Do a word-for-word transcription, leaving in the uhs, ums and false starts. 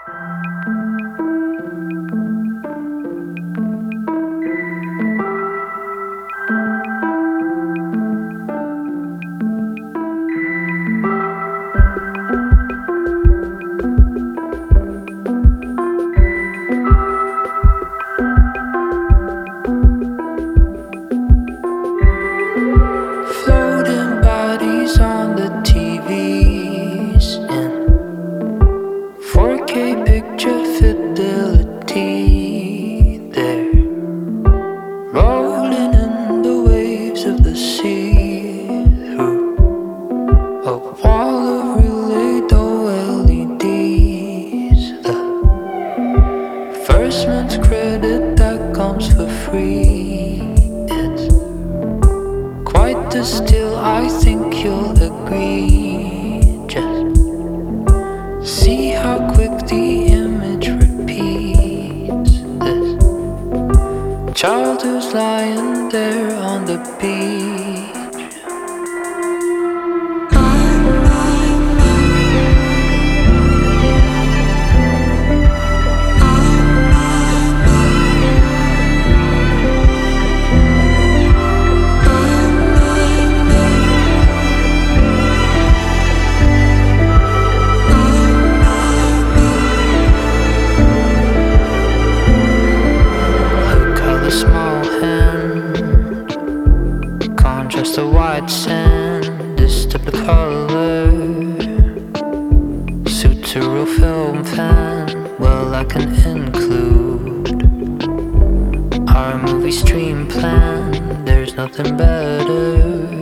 Still, I think you'll agree. Just see how quick the image repeats. This child who's lying there on the beach. Just a white sand, this type of color suits a real film fan. Well, I can include our movie stream plan. There's nothing better.